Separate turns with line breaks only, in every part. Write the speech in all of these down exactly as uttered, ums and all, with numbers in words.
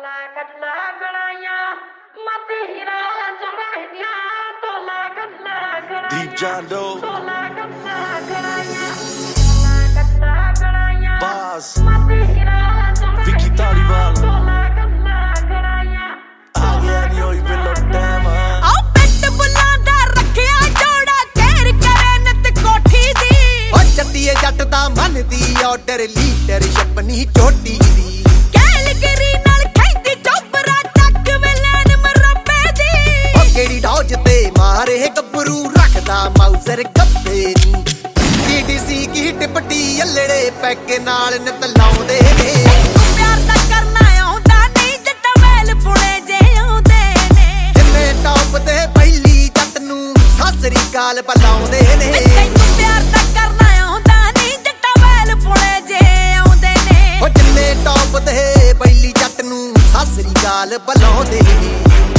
Deep John Doe, Boss, Vicky Talival, आ गया नहीं होई बिलो टैम
आओ पेट बुलांदा रखिया जोड़ा केर करे नत कोठी दी
ओ जट्टीए जट दा मन दी ऑर्डर लीडर छपनी चोटी दी
कैलगरी नाल खैंदी चोपरा तक वेलन मरबे दी
ओ केड़ी डॉज ते मारे गब्बरू रखदा माउजर गब्बे नी टीडीसी की टिपटी अल्लड़े पैक नाल नित लाउंदे ने
प्यार दा करना आउंदा नहीं जट्टा वैल पुणे जे आउंदे ने
जिन्ने टॉप ते पहली जट नू सासरी गाल बलाउंदे ने
तैनू प्यार दा करना आउंदा नहीं जट्टा वैल पुणे जे आउंदे ने
ओ जिन्ने टॉप ते पहली जट नू सासरी गाल बलाउंदे ने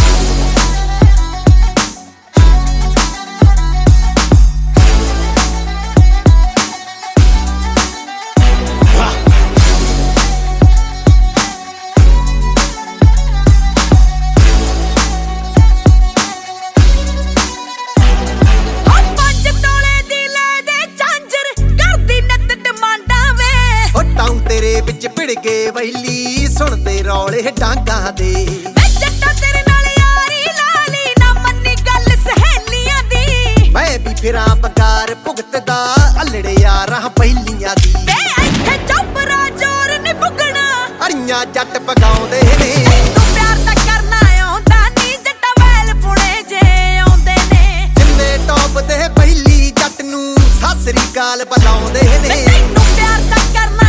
विच भिड़ गए वैली सुनते रौले डांगा दे
जट्टा तेरे नाल यारी लाली ना मन्नी गल सहेलियां दी
मैं भी फिरा बकार भुगतदा अल्लड़े यारां पहलियां दी
वे इत्थे चोपरा जोर नी पुगना
अड़ियां जट पगाउंदे ने
तू प्यार दा करना आउंदा नी जट्टा वैल पुणे जे आउंदे ने
जिन्ने टॉप ते पहली जट नू सासरी गाल बलाउंदे ने
तैनू प्यार दा करना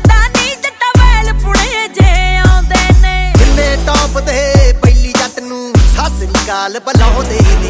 टॉप ते पहली जट नू सासरी गाल बलाउंदे ने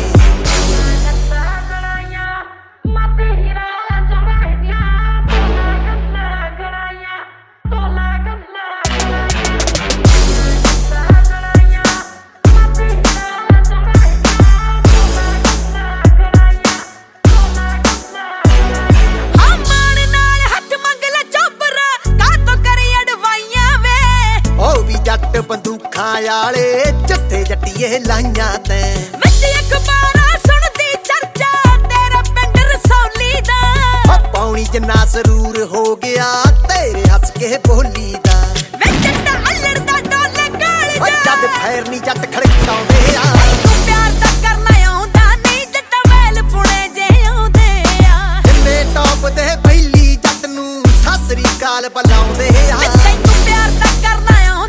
बंदूखां आले जत्थे जट्टीए लाइयां ते
विच अखबारां सुनदी चर्चा तेरा पिंड रसौली दा
ओ पौनी जन्ना सरूर हो गया तेरे हंस के बोली दा
वे जट्टा अल्लड़ दा डोले काल
ओ जद फैरनी जट खड़काउंदे आ
तू प्यार दा करना आउंदा नहीं जट्टा वैल पुणे जे आउंदे आ
जिन्ने टॉप ते पहली जट नू सासरी गाल बलाउंदे आ
तैनू प्यार दा करना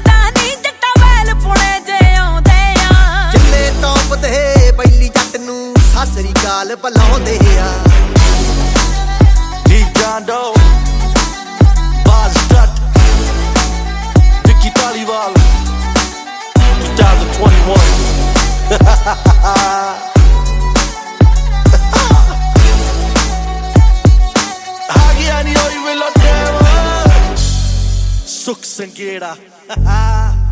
पहली जट नू सासरी गाल बलाउंदे आ
Deep John Doe, Boss Dut, Vicky Talival, twenty twenty-one. आ गया नहीं होई बिलो टैम सुख संगेड़ा